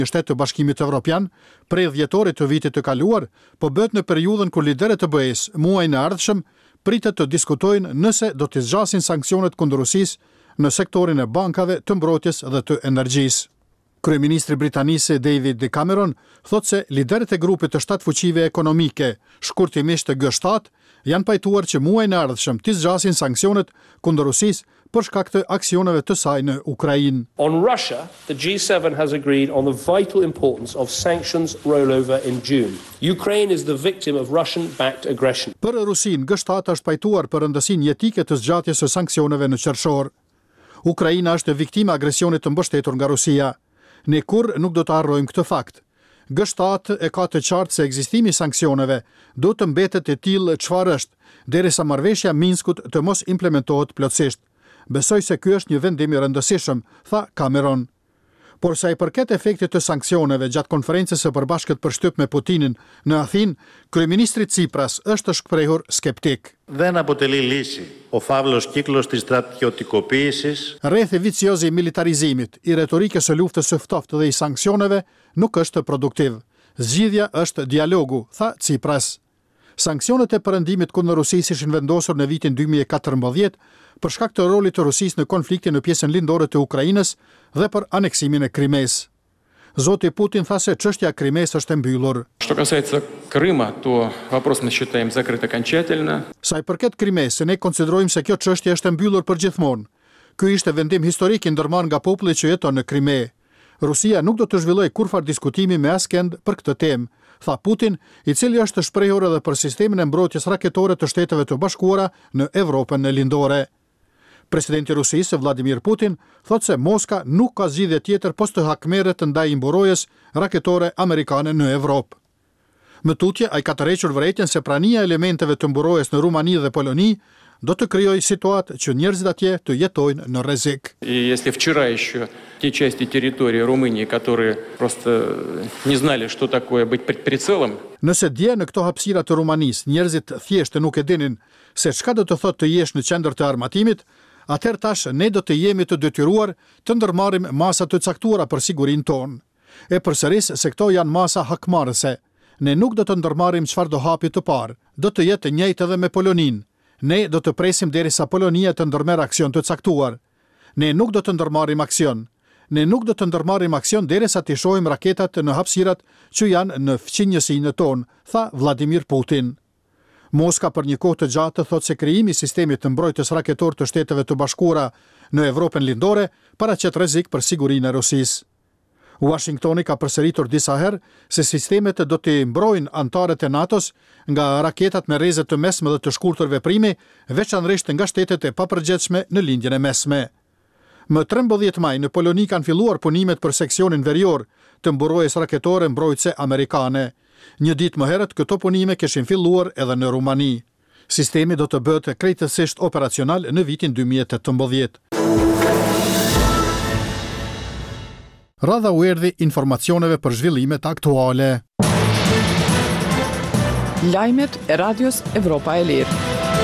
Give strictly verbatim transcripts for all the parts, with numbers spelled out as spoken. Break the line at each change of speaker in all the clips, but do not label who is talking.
Një shtet të Bashkimit Evropian, prej dhjetorit të vitit të kaluar, po bëhet në periudhën kur liderët të B E S muajin e ardhshëm pritet të diskutojnë nëse do të zgjasin sanksionet kundër Rusisë në sektorin e bankave, të mbrojtjes dhe të energjisë. Kryeministri britanisë David Cameron thotë se liderët e grupit të shtatë fuqive ekonomike, shkurtimisht të G shtat, janë pajtuar që muajin e ardhshëm të zgjasin sanksionet kundër Rusisë për shkak të aksioneve të saj në Ukrainë.
On Russia, the G seven has agreed on the vital importance of sanctions rollover in June. Ukraine is the victim of Russian-backed aggression.
Për Rusinë, G shtat është pajtuar për rëndësinë jetike të zgjatjes së sanksioneve në qershor. Ukraina është viktima e agresionit të mbështetur nga Rusia. Ne kur nuk do të harrojmë këtë fakt. G shtat e ka të qartë se ekzistimi i sanksioneve do të mbetet e tillë çfarë është, derisa marrëveshja Minskut të mos implementohet plotësisht. Besoj se ky është një vendim i rëndësishëm, tha Cameron. Por sa i përket efektit të sanksioneve gjatë konferencës së përbashkët për shtyp me Putinin në Athinë, kryeministri Tsipras është shprehur skeptik.
Δεν αποτελεί λύση ο φαύλος κύκλος της στρατιωτικοποίησης.
Rrethi vicioz i militarizimit, i retorikës së luftës së ftoftë dhe i sanksioneve nuk është produktiv. Zgjidhja është dialogu, tha Tsipras. Sanksionet e perëndimit kundër Rusisë ishin vendosur në vitin dy mijë e katërmbëdhjetë për shkak të rolit të Rusisë në konfliktin në pjesën lindore të Ukrainës dhe për aneksimin e Krimës. Zoti Putin tha se çështja e Krimës është e mbyllur.
Что касается Крыма, то вопрос мы считаем закрыт окончательно.
Sa i përket Krimës, ne konsiderojmë se kjo çështje është e mbyllur përgjithmonë. Ky ishte vendim historik i ndërmarrë nga populli që jeton në Krimë. Rusia nuk do të zhvillojë kurrfar diskutimi me askënd për këtë temë, tha Putin, i cili është shprehur edhe për sistemin e mbrojtjes raketore të Shteteve të Bashkuara në Evropën e lindore. Presidenti i Rusisë Vladimir Putin thotë se Moska nuk ka zgjidhje tjetër post të hakmerret ndaj mburojës raketore amerikane në Evropë. Më tutje, ai ka tërhequr vërejtjen se prania e elementeve të mburojës në Rumani dhe Poloni do të krijojë situatë që njerëzit atje të jetojnë në rrezik.
И если вчера еще те части территории Румынии, которые просто не знали, что такое быть под прицелом.
Nëse dje në këto hapësira të Rumanisë njerëzit thjesht nuk e dinin se çka do të thotë të jesh në qendër të armatimit, atëherë tash ne do të jemi të detyruar të ndërmarrim masa të caktuara për sigurinë tonë. E përsëris se këto janë masa hakmarrëse. Ne nuk do të ndërmarrim çfarë do hapi të parë. Do të jetë e njëjtë edhe me Poloninë. Ne do të presim derisa Polonia të ndërmerr aksion të caktuar. Ne nuk do të ndërmarrim aksion. Ne nuk do të ndërmarrim aksion derisa të shohim raketat në hapësirat që janë në fqinjësinë tonë, tha Vladimir Putin. Moska për një kohë të gjatë thotë se krijimi i sistemit të mbrojtjes raketor të Shteteve të Bashkuara në Evropën lindore paraqet rrezik për sigurinë e Rusisë. Washingtoni ka përsëritur disa herë se sistemet do të mbrojnë antarët e NATO-s nga raketat me rrezet të mesme dhe të shkurtër veprimi, veçanërisht nga shtetet e papërgjithshme në lindjen e mesme. Më trembëdhjetë maj në Poloni kanë filluar punimet për seksionin verior të mburojës raketore mbrojtëse amerikane. Një ditë më herët këto punime kishin filluar edhe në Rumani. Sistemi do të bëhet krejtësisht operacional në vitin dy mijë e tetëmbëdhjetë. Radha u erdhi informacioneve për zhvillimet aktuale.
Lajmet e Radios Evropa e Lirë.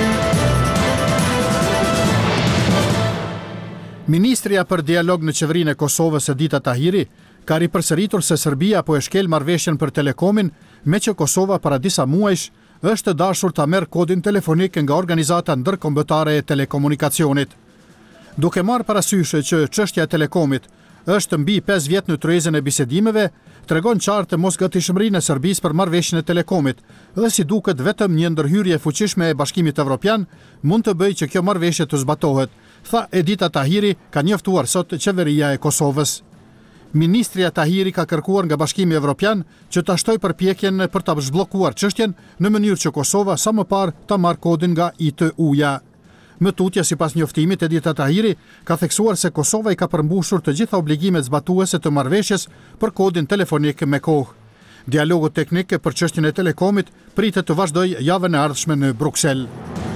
Ministria për dialog në qeverinë e Kosovës Edita Tahiri ka ripërsëritur se Serbia po e shkel marrëveshjen për telekomin, me që Kosova para disa muajsh është dashur ta merr kodin telefonik nga organizata ndërkombëtare e telekomunikacionit. Duke marrë parasysh që çështja e telekomit është mbi pesë vjet në tryezën e bisedimeve, tregon qartë mosgatishmërinë e Serbisë për marrëveshjen e telekomit dhe si duket vetëm një ndërhyrje e fuqishme e Bashkimit Evropian mund të bëjë që kjo marrëveshje të zbatohet, tha Edita Tahiri, ka njoftuar sot qeveria e Kosovës. Ministria Tahiri ka kërkuar nga Bashkimi Evropian që ta shtojë përpjekjen për ta zhbllokuar çështjen në mënyrë që Kosova sa më parë ta marrë kodin nga I T U-ja. Më tutje, sipas njoftimit, Edita Tahiri ka theksuar se Kosova i ka përmbushur të gjitha obligimet zbatuese të marrëveshjes për kodin telefonik me kohë. Dialogu teknik për çështjen e telekomit pritet të vazhdojë javën e ardhshme në Bruksel.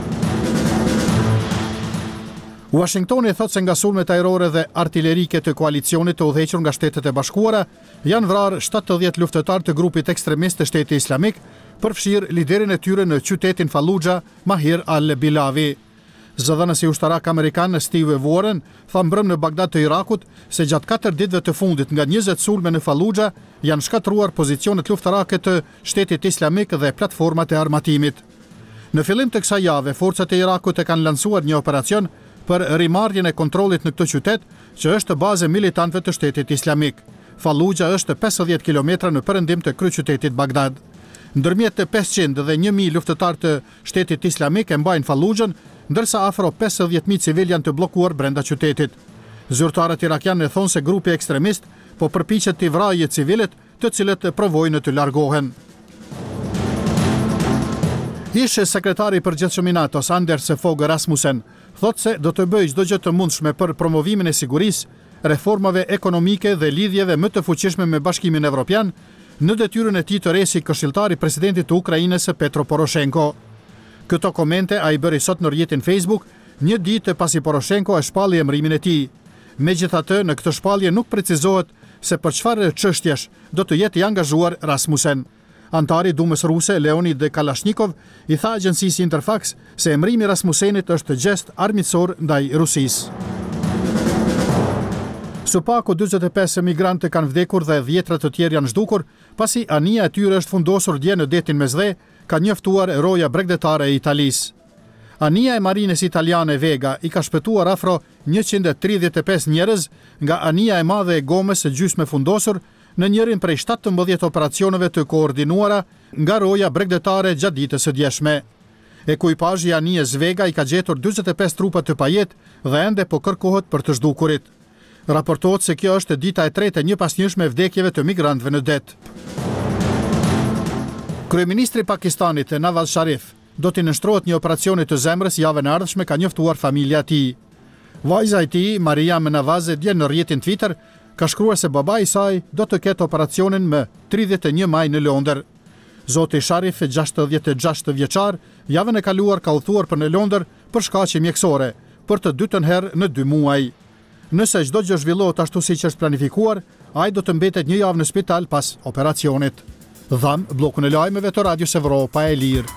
Washingtoni thotë se nga sulmet ajrore dhe artillerike të koalicionit të udhëhequr nga Shtetet e Bashkuara janë vrarë shtatëdhjetë luftëtar të grupit ekstremist të Shtetit Islamik, përfshirë liderin e tyre në qytetin Fallujah, Mahir al-Bilawi. Zëdhënësi ushtarak amerikan Steve Warren tha mbrëm në Bagdad të Irakut se gjatë katër ditëve të fundit nga njëzet sulme në Fallujah janë shkatruar pozicionet luftarake të Shtetit Islamik dhe platformat e armatimit. Në fillim të kësaj jave, forcat e Irakut e kanë lansuar një operacion për rimarrjen e kontrollit në këtë qytet, që është bazë e militantëve të Shtetit Islamik. Fallujah është pesëdhjetë kilometra në perëndim të kryeqytetit Bagdad. Ndërmjet pesëqind dhe një mijë luftëtar të Shtetit Islamik e mbajnë Fallujah'n, ndërsa afro pesëdhjetë mijë civil janë të bllokuar brenda qytetit. Zyrtarët irakianë thonë se grupi ekstremist po përpiqet të vrajë civilët, të cilët provojnë të largohen. Ish sekretari i përgjithshëm i NATO, Anders Fogh Rasmussen, thotë se do të bëjë çdo gjë të mundshme për promovimin e sigurisë, reformave ekonomike dhe lidhjeve më të fuqishme me Bashkimin Evropian, në detyrën e tij të re si këshilltar i presidentit të Ukrainës Petro Poroshenko. Këto komente ai bëri sot në rrjetin Facebook, një ditë pasi Poroshenko e shpalli emërimin e tij. Megjithatë, në këtë shpallje nuk precizohet se për çfarë çështjesh do të jetë i angazhuar Rasmussen. Antari i Dumës ruse Leonid Kalashnikov i tha agjencisë Interfax se emërimi i Rasmussenit është gest armiqësor ndaj Rusisë. Së paku dyzet e pesë emigrantë kanë vdekur dhe dhjetra të tjerë janë zhdukur, pasi anija e tyre është fundosur dje në detin Mesdhe, ka njoftuar roja bregdetare e Italisë. Anija e marines italiane Vega i ka shpëtuar afro njëqind e tridhjetë e pesë njerëz nga anija e madhe e Gomës së gjysmë fundosur në njërin prej shtatëmbëdhjetë operacioneve të koordinuara nga roja bregdetare gjatë ditës së djeshme. Ekuipazhi i anijes Vega i ka gjetur dyzet e pesë trupa të pajet dhe ende po kërkohet për të zhdukurit. Raportohet se kjo është dita e tretë e një pasnjëshme vdekjeve të migrantëve në det. Kryeministri i Pakistanit Nawaz Sharif do t'i nështrohet një operacioni të zemrës javën e ardhshme, ka njoftuar familja e tij. Vajza e tij, Mariam Nawaz, dje në rrjetin Twitter ka shkruar se babai i saj do të ketë operacionin më tridhjetë e një maj në Londër. Zoti Sharif, gjashtëdhjetë e gjashtë vjeçar, javën e kaluar ka udhëtuar për në Londër për shkaqe mjekësore, për të dytën herë në dy muaj. Nëse çdo gjë zhvillohet ashtu siç është planifikuar, ai do të mbetet një javë në spital pas operacionit. Dham bllokun e lajmeve të Radios Evropa e Lirë.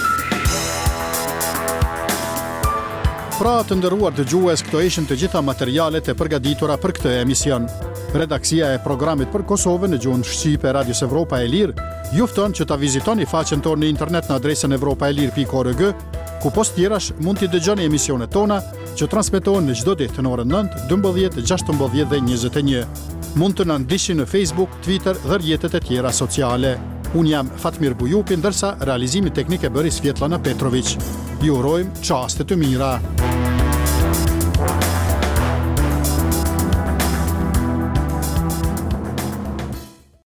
Pra të nderuar dëgjues, këto ishin të gjitha materialet e përgatitura për këtë emision. Redaksia e programit për Kosovën në gjuhën shqipe Radios Evropa e Lirë ju fton që ta vizitoni faqen tonë në internet në adresën evropaelir pikë org, ku post tjerash mund t'i dëgjoni emisionet tona që transmetohen në çdo ditë në orën nëntë, dymbëdhjetë, gjashtëmbëdhjetë dhe njëzet e një. Mund të na ndiqni në Facebook, Twitter dhe rrjetet e tjera sociale. Unë jam Fatmir Bujupi, ndërsa realizimi teknik e bëri Svetlana Petrović. Ju urojmë çaste të mira.